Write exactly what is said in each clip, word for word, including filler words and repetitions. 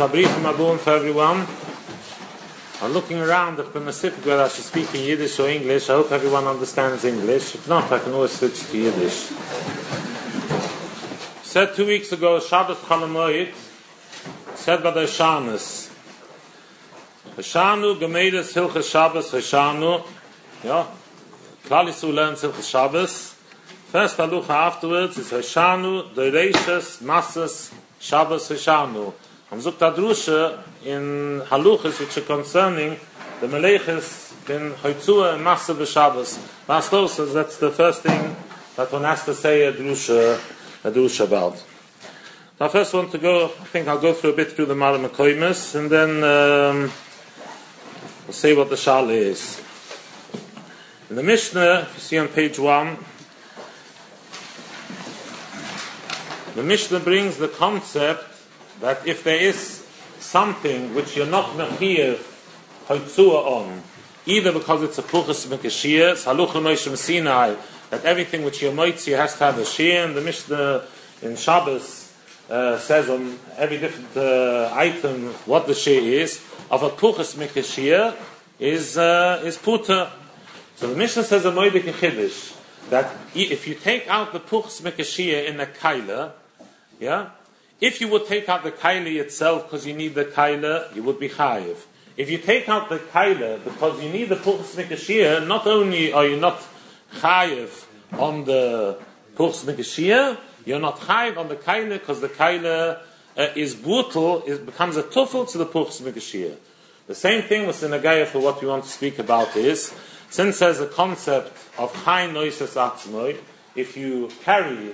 So brief Mabun for everyone. I'm looking around if I'm specific whether I should speak in Yiddish or English. I hope everyone understands English. If not, I can always switch to Yiddish. Said two weeks ago, Shabbos Chalamoyit, said by the Shanis. Hashanu Gemeides Hilchas Shabbos Hashanu. Yeah. Klal Yisrael learns Hilchas Shabbos. First halucha afterwards is Hashanu Doreishes Masas Shabbos Hashanu. I'm zuk tadrusha in haluchas which are concerning the meleches in Hoitzua and Masa b'Shabbos. Pastor says that's the first thing that one has to say a drusha, a drusha about. So I first want to go, I think I'll go through a bit through the Mara Mekoimus and then um, we'll see what the Shale is. In the Mishnah, if you see on page one, the Mishnah brings the concept that if there is something which you're not mechir hoitzua on, either because it's a puchas mekashir, saluch l'moishim Sinai, that everything which you're moitzi has to have a shir, and the Mishnah in Shabbos uh, says on every different uh, item what the shir is, of a puchas mekashir is uh, is puta. So the Mishnah says a moedik chiddush, that if you take out the puchas mekashir in a kaila, yeah, if you would take out the kaila itself because you need the kaila, you would be chayiv. If you take out the kaila because you need the puchas mikashir, not only are you not chayiv on the puchas mikashir, you're not chayiv on the kaila because the kaila uh, is brutal, it becomes a tuffel to the puchas mikashir. The same thing with the nagaya for what we want to speak about is, since there's a concept of chai noises atzmoi, if you carry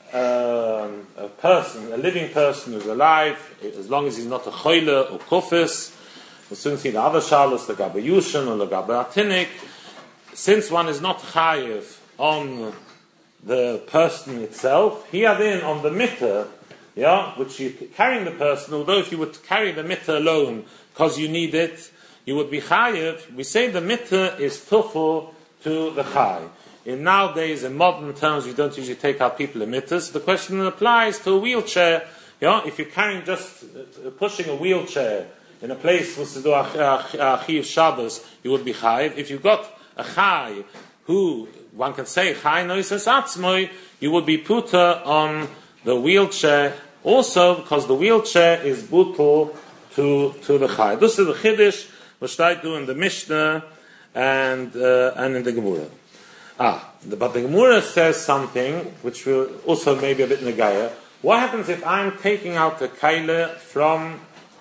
Um, a person, a living person who's alive, as long as he's not a choyle or kufis, we'll soon see the other shalos, the gabe yushin or the gabe atinik. Since one is not chayiv on the person itself, he are then on the mitter, yeah, which you're carrying the person, although if you would carry the mitter alone because you need it, you would be chayiv. We say the mitter is tuffel to the chay. In nowadays, in modern terms, we don't usually take out people in mitters. The question applies to a wheelchair. You know, if you're carrying just uh, pushing a wheelchair in a place where to do achiv Shabbos, you would be chayiv. If you've got a chay who one can say chay noises atzmoi, you would be puta on the wheelchair also because the wheelchair is butal to to the chay. This is the chiddush which I do in the Mishnah and uh, and in the Gemara. Ah, the, but the Gemara says something which will also maybe a bit negaya. What happens if I'm taking out the kaila from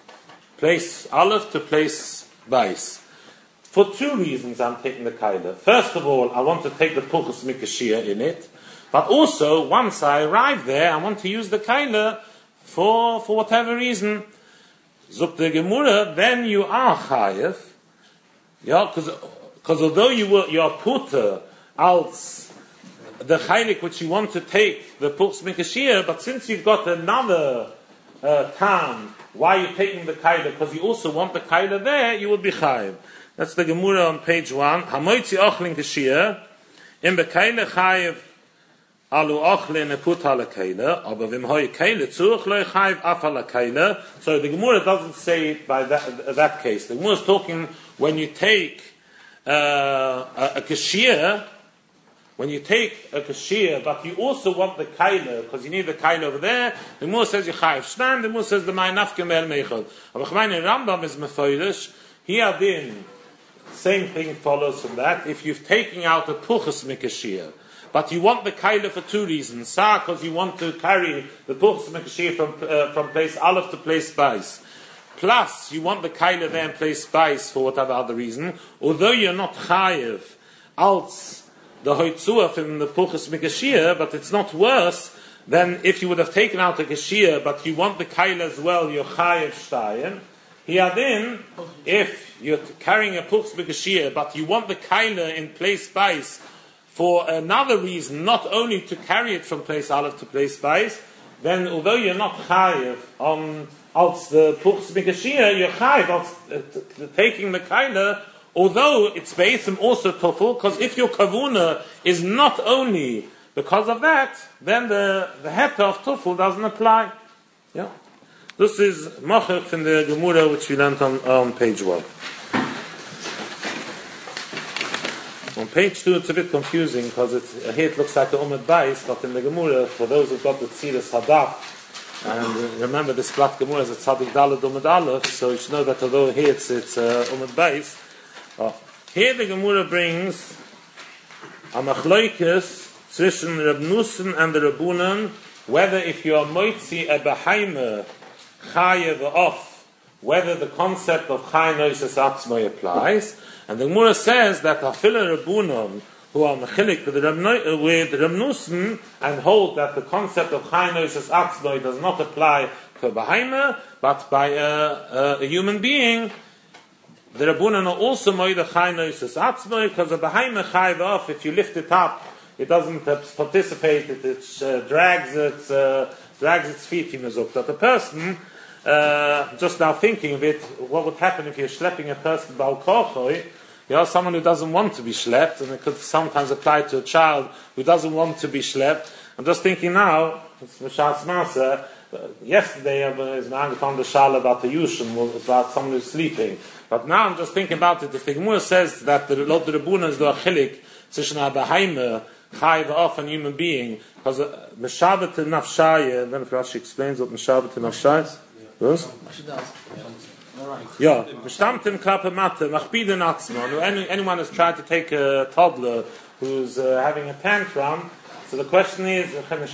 place aleph to place bais? For two reasons I'm taking the kaila. First of all, I want to take the puchas mikashia in it, but also once I arrive there, I want to use the kaila for for whatever reason. Zuk the Gemara, then you are chayev, yeah, because because although you were you are puta als the chaylik which you want to take the puchs mikashir, but since you've got another uh, time, why are you taking the kaila? Because you also want the kaila there, you would be chayiv. That's the Gemara on page one. Hamoitzi ochlin kashir, im bekaila chayiv alu ochlin eput ala kaila, aber vim hoi kaila tzuch lo chayiv af ala kaila. So the Gemara doesn't say it by that, that case. The Gemara is talking when you take uh, a, a kashir. When you take a kashir, but you also want the kaila, because you need the kaila over there, the Gemara says you chayiv shnan, the Gemara says the ma'anafke me'el meichod. Aber chmein Rambam is mefoilish, here then, same thing follows from that. If you've taken out a puchas mikashir, but you want the kaila for two reasons. Sa, because you want to carry the puchas mikashir from, uh, from place aleph to place bais. Plus, you want the kaila there in place bais for whatever other reason, although you're not chayiv, als the hoitzua from the puchas mikashir, but it's not worse than if you would have taken out the kashir, but you want the kaila as well, you're chayev shtayim. Here then, if you're carrying a puchas mikashir, but you want the kaila in place bais for another reason, not only to carry it from place aleph to place bais, then although you're not chayev on als the puchas mikashir, you're chayev als uh, t- t- taking the kaila. Although it's Be'etzim also Tufel, because if your Kavuna is not only because of that, then the, the Heta of Tufel doesn't apply. Yeah. This is Machach from the Gemara, which we learned on, on page one. On page two, it's a bit confusing because it, here it looks like a Umad Bais, but in the Gemara, for those who've got the Tziras Hadaf, and remember this Plat Gemara is a Tzadik Daled Umad Aleph, so you should know that although here it's, it's uh, Umad Bais, oh, here the Gemara brings a Machloikes zwischen Reb Nussen and the Rebunan, whether if you are Moitzi a Beheime Chayev off, whether the concept of Chay Noises Atzmai applies. And the Gemara says that Afila Rebunan, who are Mechilik with Reb Nussen, and hold that the concept of Chay Noises Atzmai does not apply to a Beheime, but by a, a, a human being. The Rebunan are also Moida Chay Noises Atzmai, because a Beheime Chayev off, if you lift it up, it doesn't uh, participate, it, it uh, drags its uh, drags its feet in the that a person, uh, just now thinking of it, what would happen if you're schlepping a person Baal Kochoi, you know, someone who doesn't want to be schlepped, and it could sometimes apply to a child who doesn't want to be schlepped. I'm just thinking now, it's Mishas Masa, uh, yesterday I was found the Shal about the Yushim, about someone who's sleeping. But now I'm just thinking about it, if the Gemara says that the Lot the Rebuna is the Achilik, zwischen a Beheime, Chai off a human being, because Meshavet in Nafshai, and then if Rashi explains what Meshavet in Nafshai is, yes? Yeah, Meshtamtim Klape Mate, Machbiden Atzman. Anyone who's trying to take a toddler who's uh, having a tantrum, so the question is,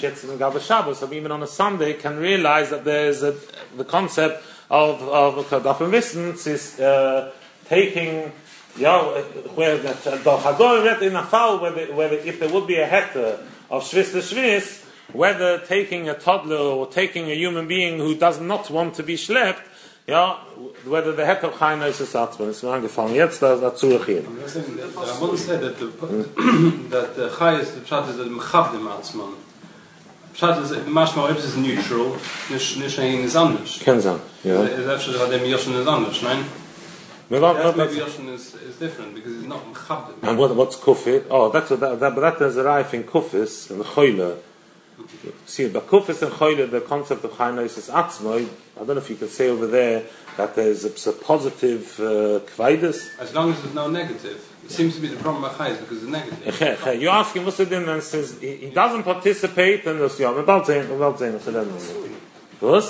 so even on a Sunday can realize that there is a, the concept of of Dafim Wissens is uh, taking. Yeah, where that the Hagor read in a fall, whether whether if there would be a heter of Shvis to Shvis, whether taking a toddler or taking a human being who does not want to be schlepped, yeah, whether the heter of Chayna is a Satzman. It's not gefallen. Jetzt da dazu hier. I want to say that the that the Chay is the Pshat is the Mechavdim Atzman. Pshat is mashma if is neutral, nicht nicht ein is anders. Kann sein. Ja. Is actually what dem Yoshon is anders, nein? Maybe Yoshon is, is different because it's not Mechavdim. And what, what's Kufit? Oh, that's what that, that, but that is arrived in Kufis and Choyle. See, but Kufis and Choyle, the concept of Chaynos is Atzmai. I don't know if you could say over there that there's a, a positive uh, Kvaidus. As long as there's no negative. It seems to be the problem with Chay is because it's negative. You ask him what's it in and says he, he doesn't participate and this, yeah, about saying, about saying, was?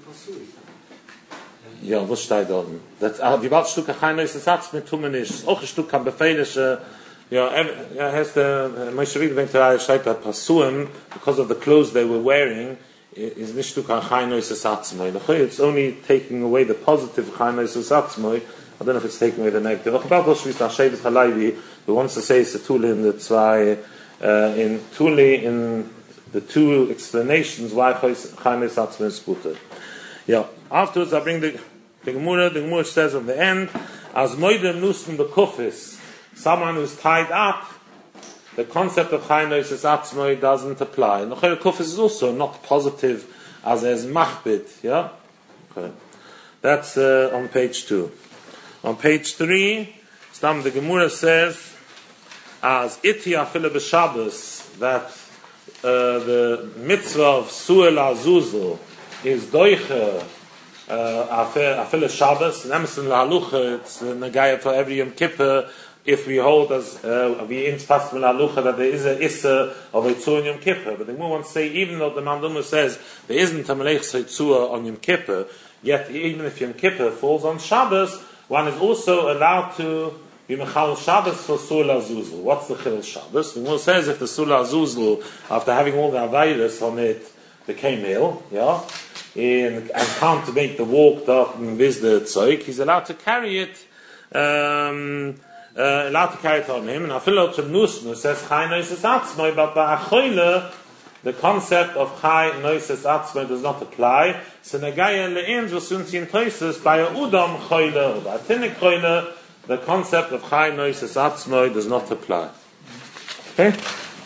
Ja, was steht da? Das die Wort Stück kein neues Satz mit tun nicht. Auch ein Stück kann befehlische ja, er heißt der Moshe wenn er steht da Passuim because of the clothes they were wearing is nicht Stück kein neues Satz mehr. It's only taking away the positive kein neues Satz mehr. I don't know if it's taking away the negative. Auch about was wir da Shevet Halavi who wants to say it's a tool in the zwei uh, in Tuli in the two explanations why kein neues Satz mehr ist gut. Yeah, afterwards I bring the The Gemara, the Gemara says at the end, as Moide Nusen the Kufis, someone who's tied up, the concept of Chay Noises Atzmai doesn't apply. And the Kufis is also not positive as as Machbit, yeah? Okay. That's uh, on page two. On page three, Stam the Gemara says, as Iti Afile B'Shabbos, that uh, the mitzvah of Suel Azuzel is Doiche, Uh, Afil Shabbos, Nemsen Lahalucha, it's a Nagaya for every Yom Kippur, if we hold as, uh, we insfast from Lahalucha that there is a Issa of Eitzur on Yom Kippur. But the Gemara wants to say, even though the Manduma says there isn't a Melech Eitzur on Yom Kippur, yet even if Yom Kippur falls on Shabbos, one is also allowed to be Mechal Shabbos for Sula Azuzl. What's the Chil Shabbos? The Gemara says if the Sula Azuzl, after having all the Avayrus on it, became ill, yeah, in, and can't make the walk up and visit the Tzoik, he's allowed to carry it, um, uh, allowed to carry it on him. And I feel like Nusnu says, Chai Noises Atzmai, but by Achoyle, the concept of Chai Noises Atzmai does not apply. So Nagaya Le'ins was soon seen places by a Udam Choyle, or by a Tinnik Choyle, the concept of Chai Noises Atzmai does not apply. Okay?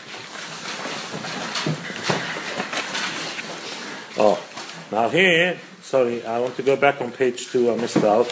Oh. Now here, sorry, I want to go back on page two, I missed out.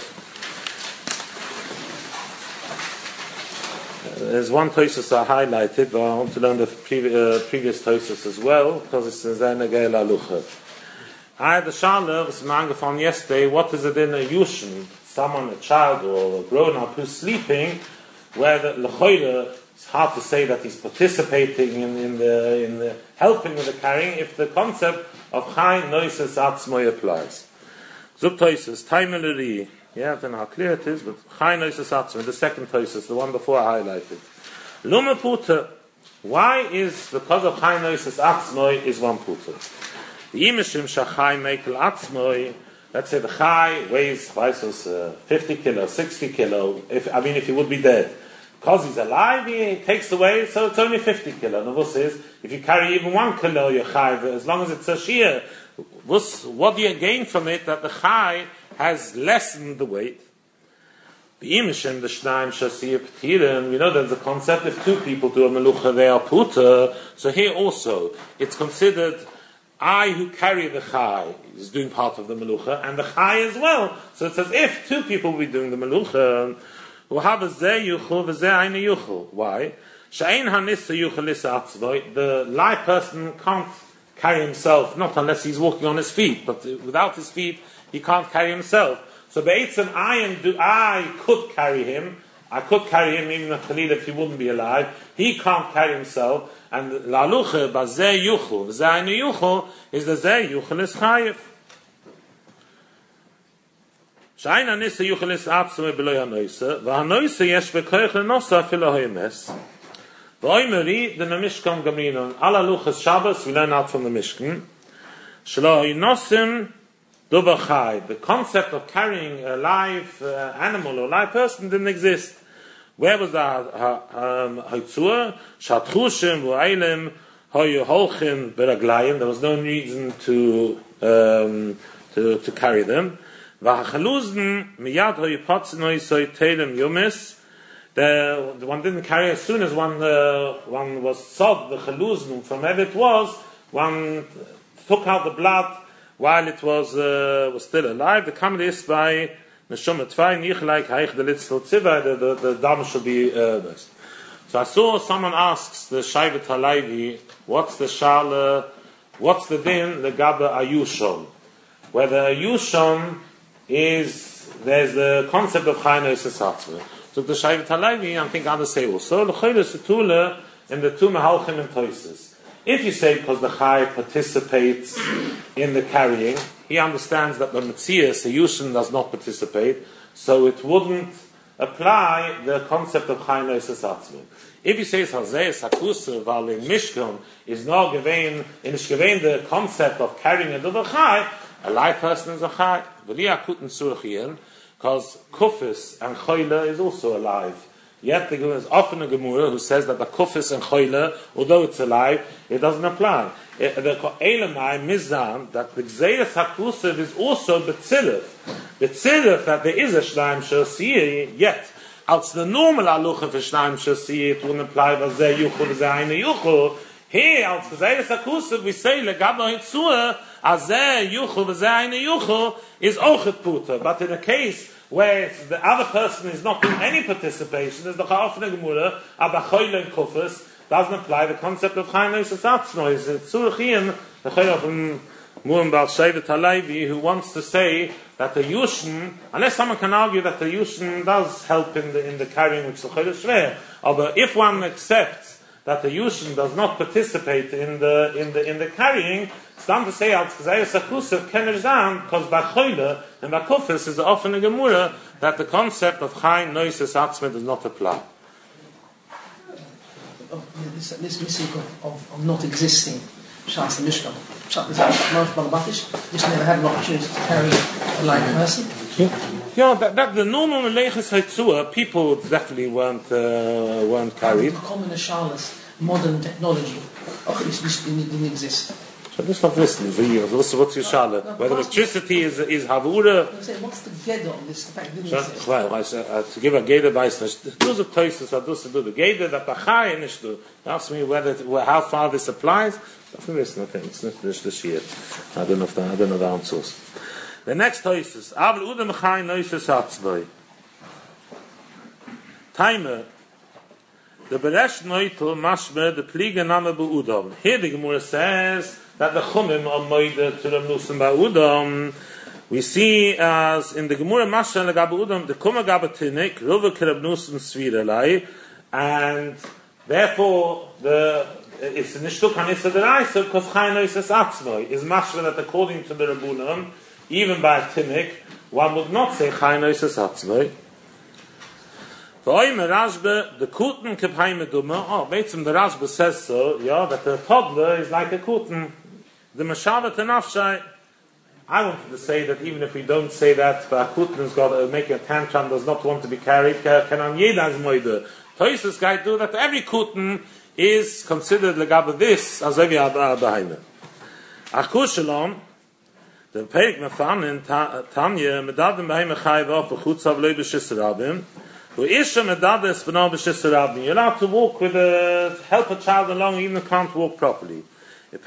There's one Tosus I highlighted, but I want to learn the pre- uh, previous Tosus as well, because it's in Zainagay Lalucha. I had a Shale, was angefangen yesterday, what is it in a Yushin, someone, a child or a grown-up who's sleeping, where the Lechoyle, it's hard to say that he's participating in, in, the, in the helping with the carrying, if the concept of Chai Noises Atzmoi applies. Zub Toises, Taimeleri, yeah, I don't know how clear it is, but Chai Noises Atzmoi, the second Toises, the one before I highlighted. Lume Puter, why is, because of Chai Noises Atzmoi, is one Puter? The Imishim Shachai Mekel Atzmoi, let's say the Chai weighs, uh, fifty kilo, sixty kilo, if, I mean if he would be dead. Because he's alive, he takes away, so it's only fifty kilo. And the Vus is, if you carry even one kilo, you're Chai, as long as it's a Shia, what do you gain from it that the Chai has lessened the weight? The Imishim, the Shnaim, Shasiyah, Petirin, we know there's a concept, if two people do a Melucha, they are Puta. So here also, it's considered I who carry the Chai is doing part of the Melucha, and the Chai as well. So it's as if two people will be doing the Melucha. Why? The live person can't carry himself, not unless he's walking on his feet, but without his feet, he can't carry himself. So Be'etzem, I am do I could carry him, I could carry him even if he wouldn't be alive. He can't carry himself. And la'luche b'zeh yuchel, v'zeh aynu yuchel, is the zeh yuchel is chayiv. Sh'ayna nisa yuchel is atzmei b'loi ha'noise, v'ha'noise yesh v'koich l'nosa afilo ha'yemes. V'oimeri, the Mishkan Gamrinon, ala luches Shabbos, we learn out from the Mishkan, sh'lo ha'ynosim duva chai. The concept of carrying a live uh, animal or live person didn't exist. Where was the Haitzua? Shatchushim, Vu'ailim, Hoyu Holchin, Beraglayim. There was no reason to, um, to, to carry them. V'hachaluzn, Miyad Hoyu Potzinoi Soi Telem Yumis. The one didn't carry as soon as one, uh, one was sod, the chaluzn, from wherever it was, one took out the blood while it was, uh, was still alive. The Kamel is by Neshama Tvai, Nichlaik, Haich, the Litzel Tziva, the, the, the dam should be, uh, this. So I saw someone asks the Shaivet Halayvi, what's the Shala, what's the din, the Gaba Ayushon? Whether Ayushon is, there's the concept of Chai Noises Atzmoi. So the Shaivet Halayvi, I think others say also, L'choyle Setula, in the two Mehalchim and Toises. If you say because the Chai participates in the carrying, he understands that the Metzias, the Yushin, does not participate, so it wouldn't apply the concept of Chai Noises Atzmoi. If you say Hazeh Sakusa, while in Mishkan is not given, in given the concept of carrying another Chai, a live person is a Chai. Because Kufis and Choyle is also alive. Yet there is often a Gemara who says that the Kufis and Choyle, although it's alive, it doesn't apply. The Elamai Mizan, that the Gzeiras HaKusiv is also Betzilif. Betzilif, that there is a Shnaim Shosiyah, yet, als the normal Alucha for Shnaim Shosiyah, it wouldn't apply Vazeh Yuchel, Vazeh Eine Yuchel. Here, als Gzeiras HaKusiv, we say, Legabno Hitzua, Azeh Yuchel, Vazeh Eine Yuchel, is Ochet Puta. But in a case where the other person is not doing any participation, as the Cha'afne Gemura, Abachoyle and Kufis, doesn't apply the concept of Chai Noises Atzmoi. It's Tzurachiyim, the Chayah from Mu'im Baal Shaivet Halayvi, who wants to say that the Yushin, unless someone can argue that the Yushin does help in the, in the carrying, which the Chayah is Shver, but if one accepts that the Yushin does not participate in the, in the, in the carrying, it's done to say, als Gzeiras HaKusiv kener zan, because by Choyle and by Kufis is often a Gemura that the concept of Chai Noises Atzmoi does not apply. Of this, this missing of, of, of not existing Shas and Mishkan. Shas is Marv Balabatish, just never had an opportunity to carry a live person. Yeah, that, that the normal Meleches Haitzua, people definitely weren't uh, weren't carried. The common Shalas, modern technology, oh, this, this didn't exist. So this not listening. What's what's your Shala? Whether electricity is is Havura. What's the Geda on this? The fact didn't exist. Well, uh, to give a Geda advice, those are places that do the Geda that Bachai and do. Ask me whether how far this applies. Definitely listen. I think it's not this this year. I don't know if the, I don't know the answers. The next Toises, Avl Udam Chai Noises Atzmoi. Timer. The Beresh Noitel Mashme, the Pliga Name Be'udom. Here the Gemara says that the Chumim are moide to the Nusim Be'udom. We see as in the Gemara Mashme Lega Be'udom, the Kuma Gaba Tinik, Ruva Kerab Nusim Svirelai, and therefore the it's Nishtuk Hanisa Deraisa because Chaynois is Atzmoi. Is Mashme that according to the Rabbunim, even by Tinik, one would not say Chaynois is Atzmoi. The Rashba, the Kuten Kephaime Duma. Oh, Beitzim the Rashba says so, yeah, that the toddler is like a Kuten. The Meshavet and Afshai. I wanted to say that even if we don't say that, the Kuten has got to make a tantrum, does not want to be carried, can on Yedas Moide. Toisus guy do that every Kuten is considered legabe this as every other Beheime. Achushalom, the Perik Mefan in Tanya, Medadim Beheime Chayv of Bechutzav Leu B'Shis Rabim. You're allowed to walk with a help a child along even if you can't walk properly. The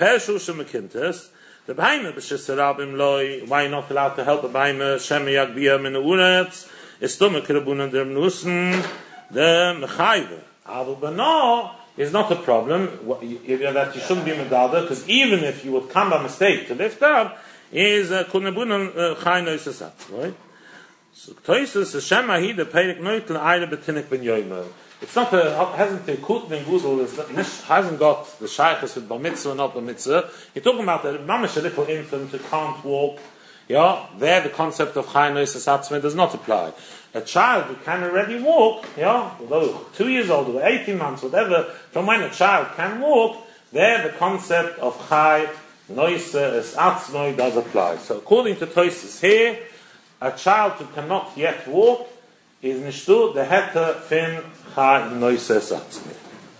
Beheime B'Shis Rabim Loi, why you're not allowed to help the Beheime Shemi Yagbiyah Min Uretz, is Tumme Kirabunan Der Mnusen, the Mechayve. Aval Bano is not a problem that you shouldn't be medada, because even if you would come by mistake to lift up, is Kunabunan Chayno Sasat, right? So Toisus Hashem Ahi the Perik Noitel Eile Betinik Ben Yoimer. It's not a hasn't the Kuten and Guzul is hasn't got the Shaykhs with Bar Mitzvah not Bar Mitzvah. You're talking about a mamish a little infant who can't walk. Yeah, there the concept of Chayno Sasatzme does not apply. A child who can already walk, yeah, although two years old or eighteen months, whatever, from when a child can walk, there the concept of Chay Noise Sasatzme does apply. So according to Toisus here, a child who cannot yet walk is nishtu the heter fin Chay Noise Sasatzme.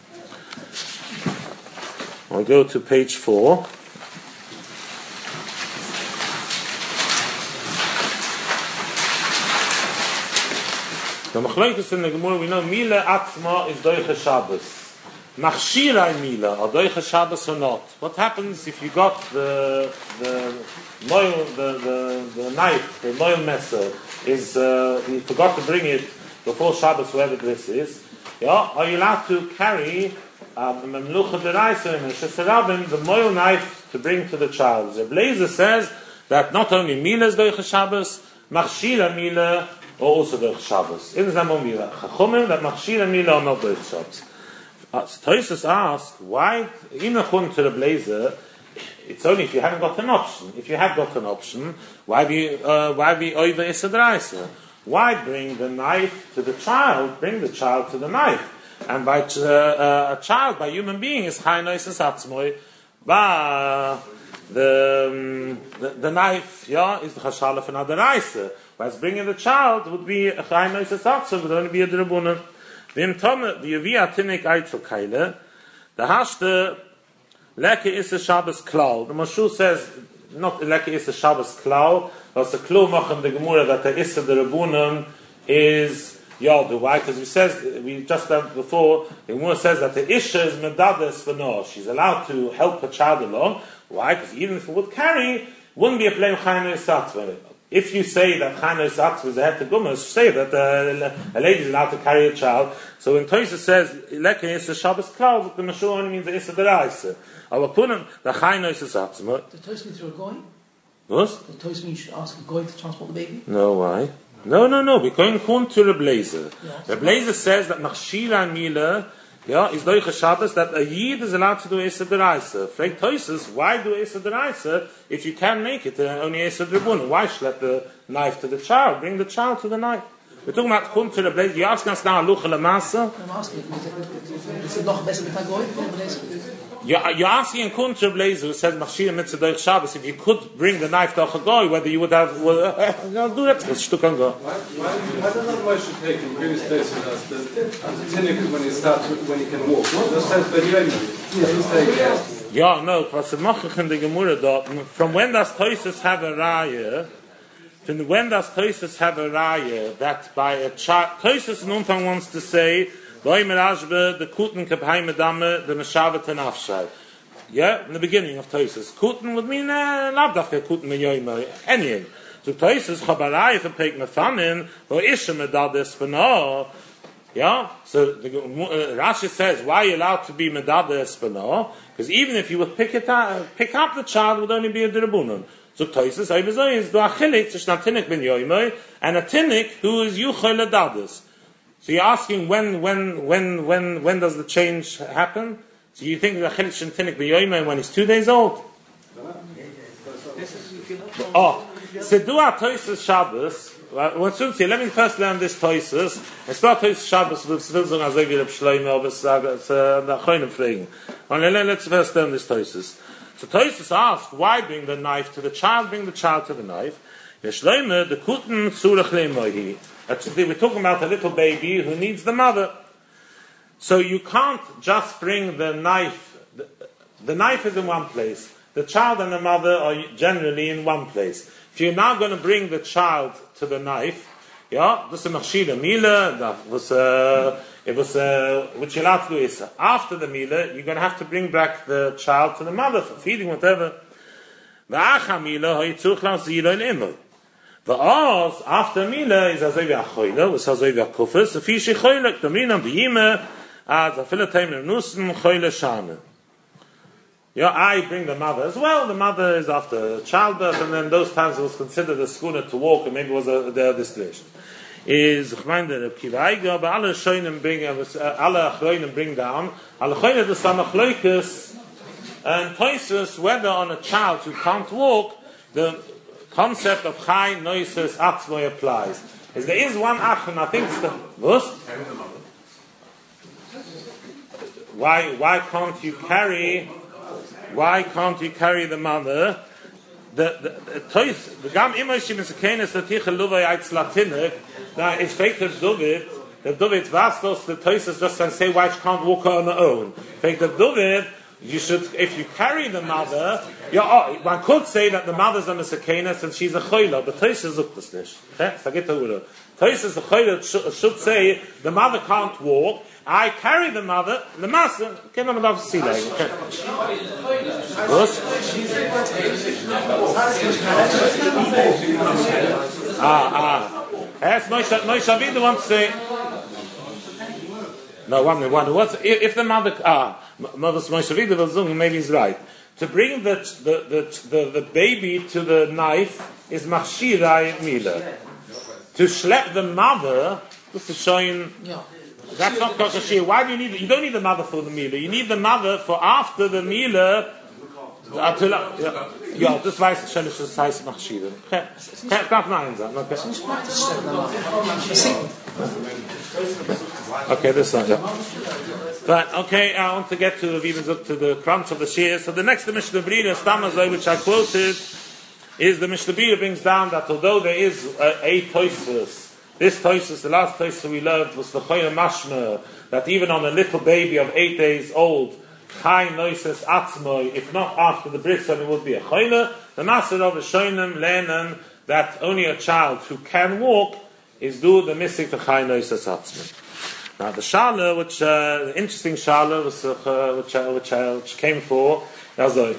I'll go to page four. The Machlokes in the Gemara, we know Mila Atzma is Doiche Shabbos. Machshirai Mila, or Doiche Shabbos or not. What happens if you got the the moil, the, the, the knife, the moil messer, is, uh, you forgot to bring it before Shabbos, wherever this is. Yeah? Are you allowed to carry Memlucha Deraisa and Shesarabim, the moil knife, to bring to the child? The Blazer says that not only Mila is Doiche Shabbos, Machshira Mila, or also the Shabbos. In Zamon Mila, Chachomim that Machshir and Mila are not the Shabbos. Uh, so Toisus asks, why, even according to the Blazer, it's only if you haven't got an option. If you have got an option, why be uh, why be over Isadraisa? Why bring the knife to the child? Bring the child to the knife, and by uh, uh, a child, by human being, is Chaynois Sasatzmoi. Ba the, um, the the knife, yeah, is the Chashala for Nadaraisa. Whereas bringing the child would be a Chaynois Sasatzmoi, would only be a Drabunan. Vim Tome the Yavia Tinik Eitzel Kaile, the Hashte Leke is a Shabbos Klau. The Mashul says not Leke is a Shabbos Klau, but the Klau Machem the Gemura that the Issa the Rabbunan is Yadu. Why? Because we says we just done before. The Gemura says that the Isha is Medades V'no. She's allowed to help her child along. Why? Because even if it would carry, it wouldn't be a plain Chaynois Sasatzmoi. If you say that Chaynois Sasatzmoi is a het gumas, say that uh, a lady is allowed to carry a child. So when Toysa says Leke is a Shabbos Klau, the Mashul only means the Issa Deraisa. Our Punim the Chaynois Sasatzmoi. The Toysa means you're a goy? What? The Toysa means you should ask a goy to transport the baby? No, why? No, no, no. We're going according to the Blazer. The Blazer says that Machshira Mila, yeah, is Doiche Shabbos, that a Yid is allowed to do Issa Deraisa. Frag Toysus, why do Issa Deraisa if you can make it uh, only Issa Drabun? Why let the knife to the child? Bring the child to the knife. We're talking about according to the Blazer. You're asking us now, Lucha Lamasa? I'm asking, is it noch besser mit a goy? You're, you're asking according to the Blazer who says Machshira Mitzvah Doich Shabbos, if you could bring the knife to a goy, whether you would have, well, uh, do that. Let's shtuk on go. Why, why, why doesn't Moshe take in previous places as the, as the tinnik when he starts, when he can walk? Just says very early. He doesn't take Yeah, no, because the Machach in the Gemara dot, from when does Toysus have a raya, from when does Toysus have a raya, that by a child, Toysus in Umfang wants to say, the Kuten Kephaime Dame, the Meshavet and Afshai. Yeah, in the beginning of Toysus. Kuten would mean, uh, not Dafke Kuten Menyoyma, anything. So Toysus, Chabarai, if a Pek Mefanin, or Isha Medades Fano, Yeah? So the, uh, Rashi says, why are you allowed to be medada espano? Because even if you would pick it up, pick up the child, it would only be a dirabunan. So Toises, Oibezoi is do a chilik, tzishna tinnik ben yoimoi, and a tinnik who is yuchoi ledadus. So you're asking when, when, when, when, when does the change happen? So you think the chilik shen tinnik ben yoimoi when he's two days old? Oh, so do a Toises Shabbos. Well, let me first learn this Toises. I start Toises Shabbos with Svilzung Azevi Reb Shlomo, but it's the Achronim Fregen. Let's first learn this Toises. So Toises asked, why bring the knife to the child? Bring the child to the knife. Shlomo, the Kuten Surach Leimohi. We're talking about a little baby who needs the mother. So you can't just bring the knife. The, the knife is in one place. The child and the mother are generally in one place. If you're now going to bring the child to the knife, yeah, this is machshira mila. That was uh, it was uh, which you're allowed to do is after the mila, you're going to have to bring back the child to the mother for feeding, whatever. The acha mila hoyitzurch la zira in imel. The oz after mila is azovi achoyle, was azovi akufus. The fish choyle, the mina biyime as a filatem nusen choyle shane. Yeah, I bring the mother as well. The mother is after childbirth, and then those times it was considered a schooner to walk, and maybe it was a their destination. Is gemeinde Reb Kiva Eiger, but alle shoynim bring, alle achronim bring down. Alle choyne the samachloikes and Toises whether on a child who can't walk, the concept of chai noises atzmoi applies. Is there is one achron, I think it's the what? Why why can't you carry? Why can't you carry the mother? The the toys the gam immer shim is kenes the tiche luvay als latinik. Now it's fake the David. The David was those the toys is just say why she can't walk on her own. Fake the David. You should, if you carry the mother, yeah, oh, one could say that the mother's on a sekenes and she's a choila, but Toises look this nicht. Toises the choila should say the mother can't walk. I carry the mother, the master cannot have see like. What? Ah, ah. As Moshe Moshe Vida wants to say. No, one minute, one minute. What's if, if the mother ah mother's Moshe Vida will zoom, maybe he's right. To bring the the, the the the baby to the knife is machshira mila. To schlep the mother, this is showing. Yeah. That's not kashir. Why do you need? You don't need the mother for the mila. You need the mother for after the mila. Until yeah, yeah, das weiß ich schon nicht, das heißt machshira. Darf nein sagen. Okay, this one. Yeah. But okay, I want to get to even to the crunch of the shear. So the next the Mishnah Brina Stamazoi, which I quoted, is the Mishnah Brina brings down that although there is a, a Toisus. This Toisus, the last Toisus we learned was the Choyah Mashma, that even on a little baby of eight days old, Chai Noises Atzmoi, if not after the Brit, then it would be a Choyah. The Master of the Shoinem Lenen, that only a child who can walk is do the missing for Chai Noises Atzmoi. Now the Shala, which, uh, the interesting Shala, was, uh, which, uh, which, uh, which came for, also,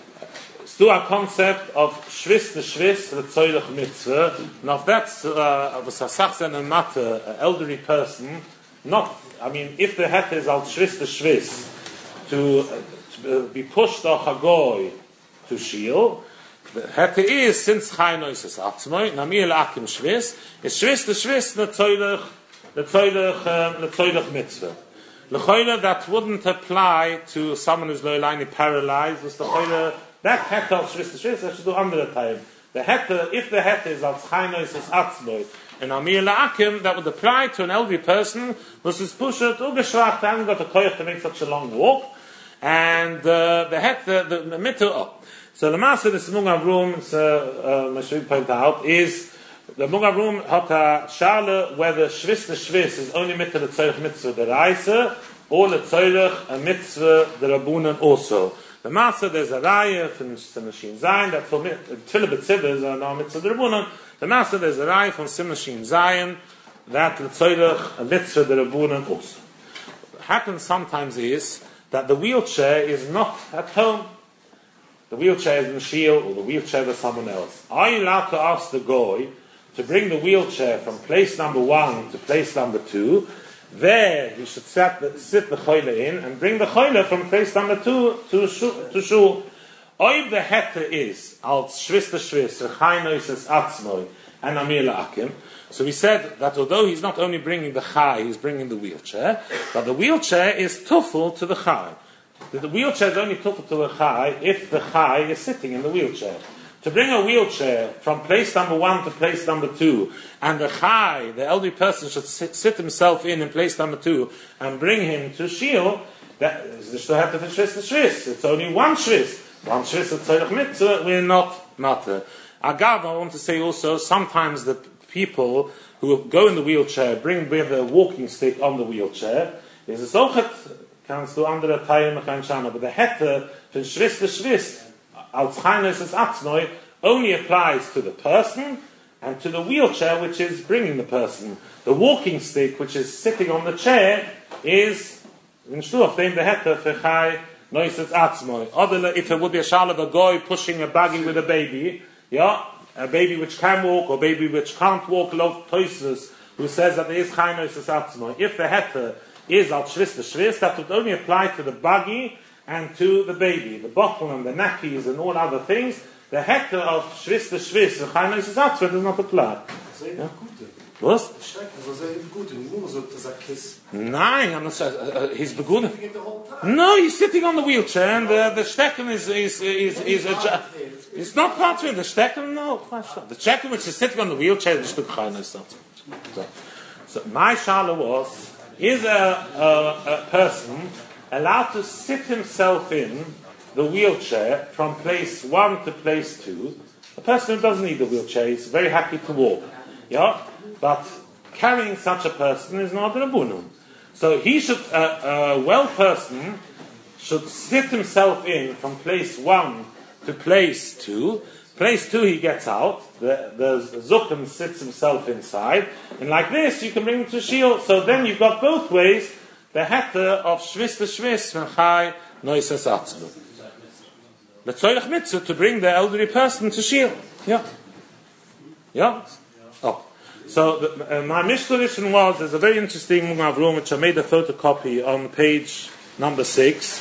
do a concept of Shvis the Shvis, the Tzoylech Mitzvah. Now, if that's uh, of a Sachsen and matter, an elderly person, not, I mean, if the het is al Shvis the Shvis, to, uh, to uh, be pushed off a goy to shield, the het is, since Chai Noises Atzmoi, Namir Akim Shvis, is Shvis the Shvis, the Tzoylech, the Tzoylech, um, the Tzoylech Mitzvah. The Choyle that wouldn't apply to someone who's loyalini paralyzed, was the Choyle. That heta of Shvis Shvis, I should do under the time. The heta, if the heta is al Chaynois is Atzmoi, and Amir La'akim, that would apply to an elderly person, was his pusher, ugeschlacht, hasn't got a koyach to make such a long walk, and uh, the heta, the, the middle up. So the master, this Mungam room, uh, uh, I should point out, is the Mungam room hat a shale where the Shvis Shvis is only mitzvah the Tzorech mitzvah the Reise, or the Tzorech a mitzvah the Rabunan also. The Master, there's a raya from Simnashim Zayin that for Tfilah B'Tzibah is a no mitzvah d'Rabunan. The Master, there's a raya from Simnashim Zayin that the Tzorech a mitzvah d'Rabunan also. What happens sometimes is that the wheelchair is not at home. The wheelchair is in the shield or the wheelchair with someone else. Are you allowed to ask the goy to bring the wheelchair from place number one to place number two? there he should sit the, sit the choyle in and bring the choyle from place number two to shul. To shul. Oib the heter is als shvista shvis rechainoises atzmoi and amir la'akim. So we said that although he's not only bringing the chai, he's bringing the wheelchair, but the wheelchair is tufel to the chai. The wheelchair is only tufel to the chai if the chai is sitting in the wheelchair. To bring a wheelchair from place number one to place number two, and the chai, the elderly person, should sit, sit himself in in place number two and bring him to shiur, that is the shtohet of the shvis, the shvis. It's only one shvis. One shvis of tzorech mitzvah, we're not matter. Agav, I want to say also, sometimes the people who go in the wheelchair bring with a walking stick on the wheelchair. Is a sochet, kannst du andere Teile machen schauen, but the heter von shvis to shvis, als chaynes is atzmoi, only applies to the person and to the wheelchair which is bringing the person. The walking stick which is sitting on the chair is in shtuach dem the heter for chay nois is atzmoi. Other if it would be a shal of a guy pushing a buggy with a baby, yeah, a baby which can walk or baby which can't walk, love toises, who says that there is chay nois is atzmoi. If the heter is al shvis to shvis, that would only apply to the buggy and to the baby, the bottle and the nappies and all other things. The heter of shvis to shvis, the chay nois is atzmoi, does not apply. Yeah? Was? Nein, I'm not saying, uh, he's begun. No, he's sitting on the wheelchair and the, the stecken is, is, is, is, a, it's not part of it. The stecken, no, the stecken which is sitting on the wheelchair is the chay nois. So, so my shala was, is a, a, a person allowed to sit himself in the wheelchair from place one to place two? A person who doesn't need a wheelchair is very happy to walk. Yeah? But carrying such a person is not a rabunum. So he should, uh, a well person should sit himself in from place one to place two. Place two he gets out, the, the zukim sits himself inside, and like this you can bring him to shiur. So then you've got both ways, the heter of shvis to shvis, when chai noisas atzlu. The tzorech mitzvah to bring the elderly person to shiur. Yeah. Yeah? Oh. So the, uh, my mishloration was, there's a very interesting Mungah Avrum which I made a photocopy on page number six.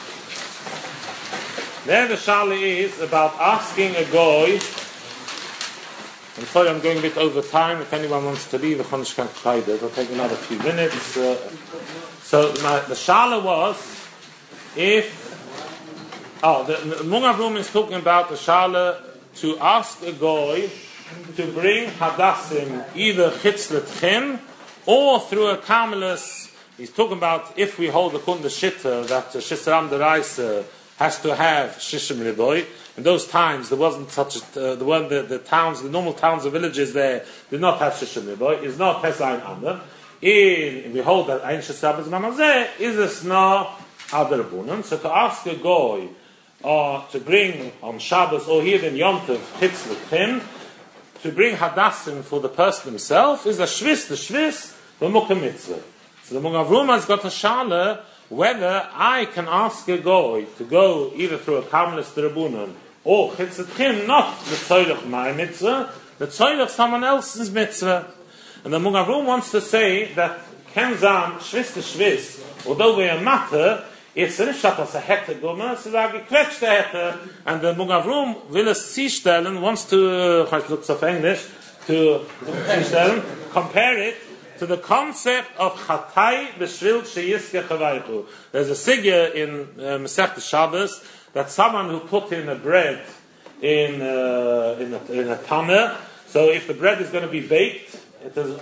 There the shali is about asking a goy. I'm sorry, I'm going a bit over time. If anyone wants to leave, I'll take another few minutes. Uh, so my, the shala was, if oh, the, the Mungah Avrum is talking about the shala to ask a goy to bring hadassim either chitzlet chin or through a carmelus. He's talking about if we hold the kunda shitta that the shisram deraisa has to have shishim riboy. In those times there wasn't such a, uh, the one the, the towns, the normal towns and villages there did not have shishim riboy. Is not pesayin under. In we hold that ein shisram mamazeh is a no other bunun. So to ask a goy or to bring on Shabbos or here in Yom Tov chitzlet chin, to bring hadassim for the person himself is a shvis, the shvis, the mukha mitzvah. So the Mungah Avrum has got a shala whether I can ask a goy to go either through a karmelis derabunan or chitzatchim, not the tzorech my mitzvah, the tzorech someone else's mitzvah. And the Mungah Avrum wants to say that kenzam shvis to shvis, although we are matter, it's a nishat as a heter goma, so that gequetscht the heter, and the Mungah Avrum will es ziestellen, wants to, uh, looks of English, to ziestellen, compare it to the concept of chatai b'shvil sheyiske chavaychu. There's a sigya in uh, Masechta Shabbos that someone who put in a bread in uh, in a, in a tanner, so if the bread is going to be baked, it is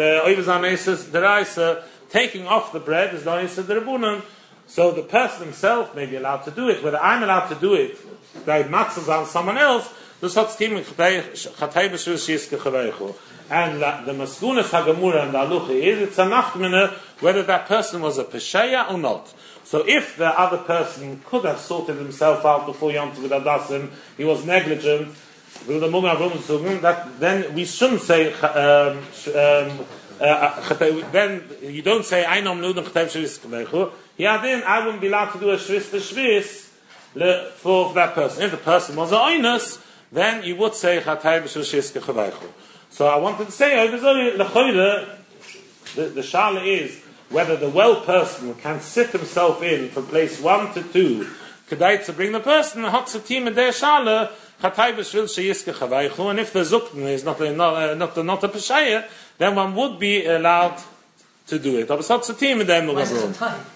uh, taking off the bread is not isa derabunan. So the person himself may be allowed to do it. Whether I'm allowed to do it, by matzahs on someone else, this hot steam chatay b'shvil sheyiske chavaychu. And the maskunas hagamura and the alucha is it's a nachmina whether that person was a pesheya or not. So if the other person could have sorted himself out before Yom Tov with Hadassim, he was negligent, with the Mungah Avrum, that then we shouldn't say um, um, uh, then you don't say I know nudem chatay shvis kaveichu. Yeah, then I wouldn't be allowed to do a shvis to shvis for that person. If the person was an oinus, then you would say chatay shvis kaveichu. So I wanted to say over the the shala is whether the well person can sit himself in from place one to two, kedai to bring the person, hot satim der shale, chatay b'shvil sheyiske chavaychu, and if the zukten is not a, not a, not a, not a peshaya, then one would be allowed to do it. Aber es hat satim in der Mung Avrum.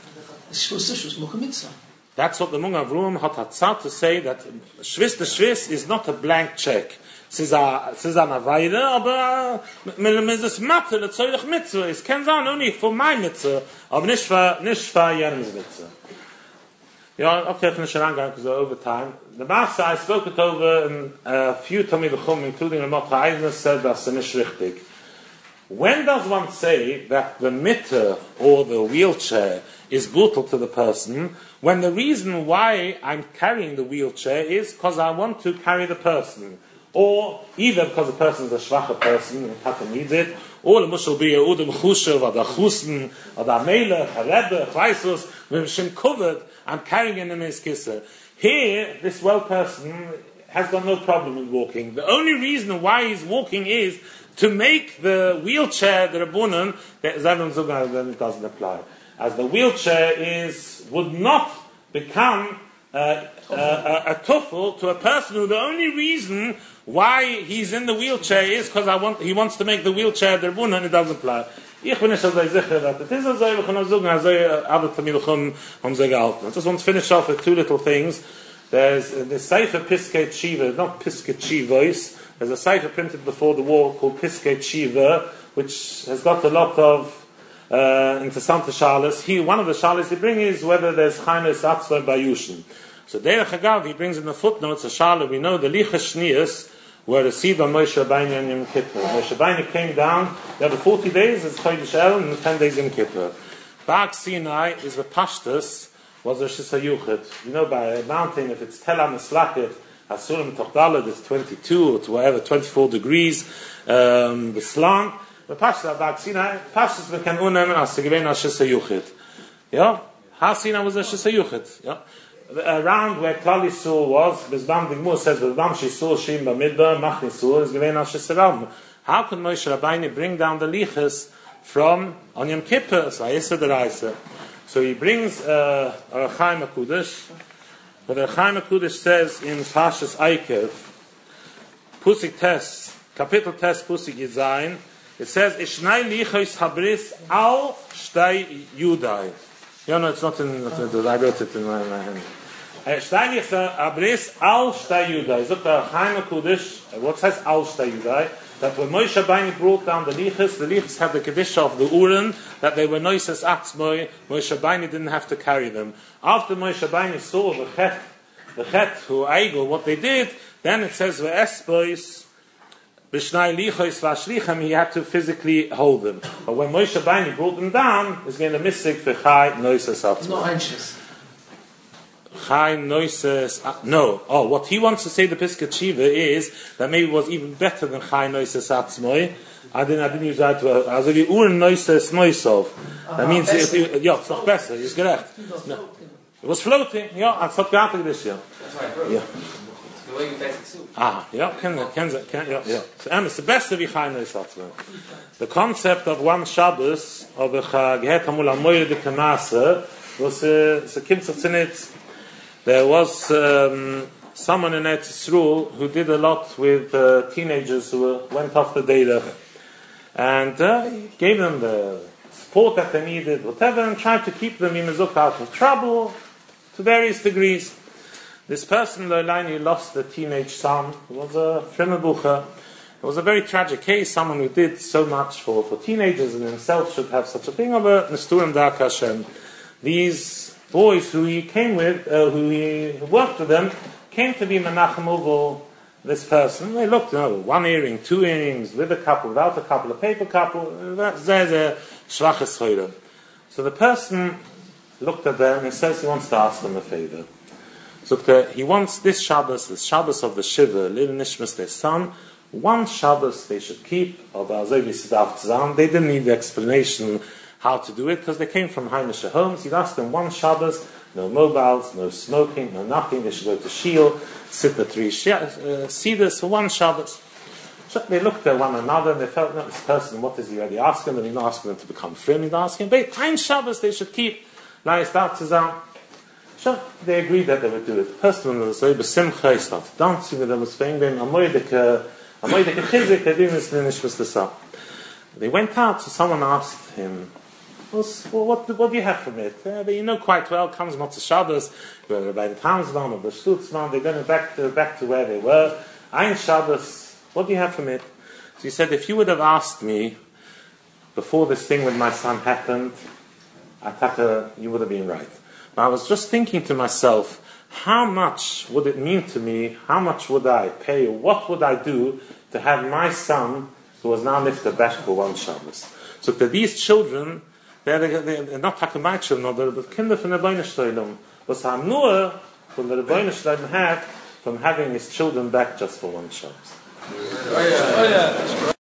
That's what the Mung Avrum hat hat to say, that Shvis the Shvis is not a blank check. Es ist eine Weile, aber man ist es Mathe, das soll ich mitzvah. Es kann sein, nur nicht für mein Mitzvah, aber nicht für, nicht für Jerem's Mitzvah. Yeah, okay, ich bin schon angegangen, because over time. The Master, I spoke it over in a few Talmidei Chacham, including the Mother Eisner, said that's nicht richtig. When does one say that the mitter or the wheelchair is brutal to the person, when the reason why I'm carrying the wheelchair is because I want to carry the person? Or either because the person is a schwacher person and Tata needs it, or the mushal be a udem chushev, or the chusen, or the melech, a rebbe, chvaisus, with him covered, I'm carrying him in his kisser. Here, this well person has got no problem with walking. The only reason why he's walking is to make the wheelchair, the Rabbunan, then it doesn't apply. As the wheelchair is, would not become uh, uh, a, a tuffle to a person who the only reason why he's in the wheelchair is because I want, he wants to make the wheelchair the Rabbunan, and it doesn't apply. Ich bin nicht so sicher, that it is so, we can sagen, as other Talmidei Chacham haben sie gehalten. I just want to finish off with two little things. There's uh, the Sefer Piskei Tshiva, not Piskei Tshivois. There's a Sefer printed before the war called Piskei Tshiva, which has got a lot of uh, interessante shalas. He, one of the shalas he brings is whether there's Chaynes Atzvah Bayushin. So Derech Hagav, he brings in the footnotes a shala. We know the Lichas Shnias were received on Moshe Rabbeinu and Yom Kippur. Moshe Rabbeinu came down. There were forty days as Chodesh El and ten days in Kippur. Bag Sinai is the Pashtus, was a Shisayuchet. You know, by a mountain, if it's Tel Ameslachet, Asurim Tochdalad, it's twenty-two or to whatever, twenty-four degrees. Um, the slant, the Pashtus of Bag Sinai, Pashtus we can unemen as the Gewen as Shisayuchet. Yeah? Ha Sinai was a Shisayuchet. Yeah? Around where Klal Yisrael was, Bezdam Digmur says, Bezdam Shisur Shim Bamidbar, Mach Yisur, is Gewen as Shisayuchet. How can Moshe Rabbeinu bring down the lichas from on Yom Kippur? So I said the Reise. So he brings uh, a Chaim HaKudosh. But the Chaim HaKudosh says in Pashas Eikev, Pusik Tes, Kapitel Tes Pusik Yizayin, it says, Ishnai lichos habris al shtei yudai. You know, it's not in, not in I wrote it in my, my hand. Ishnai lichos habris al shtei yudai. So the Chaim HaKudosh, what says al shtei yudai? That when Moshe Rabbeinu brought down the lichas, the lichas had the kedusha of the uren, that they were noises atzmoi. Moshe Rabbeinu didn't have to carry them. After Moshe Rabbeinu saw the chet, the chet who eigel, what they did, then it says ve'espois b'shnai lichos v'ashlichem, he had to physically hold them. But when Moshe Rabbeinu brought them down, it's going to misik v'chai noises atzmoi. Not anxious. Chai noises, uh, no. Oh, what he wants to say, the Piskei Tshiva, is that maybe it was even better than Chai noises atzmoi. I didn't, I didn't use that word. Also wie Uren noises noisov. That means, it, it, yeah, it's noch besser, it's gerecht. No. It was floating, yeah, it's not geartig this year. Yeah. Ah, yeah, can, can, can, yeah, yeah. So, and it's the best of Chai noises atzmoi. The concept of one Shabbos, of a Gehet Hamul HaMoyer de Kamase, was a, it's a Kimtzach Zinitz. There was um, someone in Eretz Yisrael who did a lot with uh, teenagers who uh, went off the data, and uh, he gave them the support that they needed, whatever, and tried to keep them in mezuk out of trouble to various degrees. This person, Leilani, lost a teenage son who was a frimme bucher. It was a very tragic case. Someone who did so much for, for teenagers and himself should have such a thing. But Nesturim Dak Hashem, these boys who he came with, uh, who he worked with them, came to be Menachem over this person. They looked, you know, one earring, two earrings, with a couple, without a couple, a paper couple. There's a shvaches choyre. So the person looked at them and says he wants to ask them a favor. So he wants this Shabbos, the Shabbos of the Shiva, little Nishmas, their son, one Shabbos they should keep, of Azevi Sidav Tzam. They didn't need the explanation how to do it, because they came from Heimische homes. He'd asked them one Shabbos, no mobiles, no smoking, no nothing. They should go to Shiel, sit the three sh- uh, cedars for one Shabbos. So they looked at one another and they felt, no, this person, what is he really asking them? He's not asking them to become friendly, he's asking them, wait, ein Shabbos they should keep. Now he starts to say, so they agreed that they would do it. The person was so besimcha, he started dancing with them, was saying them, amoydeke, amoydeke chizik, they didn't finish with the song. They went out, so someone asked him, well, what, what do you have from it? Uh, but you know quite well, comes Motzei Shabbos, whether by the Townsland or the Stutzman, they're going back to, back to where they were. Ein Shabbos, what do you have from it? So he said, if you would have asked me before this thing with my son happened, I thought uh, you would have been right. But I was just thinking to myself, how much would it mean to me, how much would I pay, or what would I do to have my son, who was now lifted back for one Shabbos? So to these children, they're, they're not talking my children, they're the kinder from the Rebbeinu Shalom. Was I'm nur from the Rebbeinu Shalom had from having his children back just for one Shabbos. Oh yeah, oh yeah.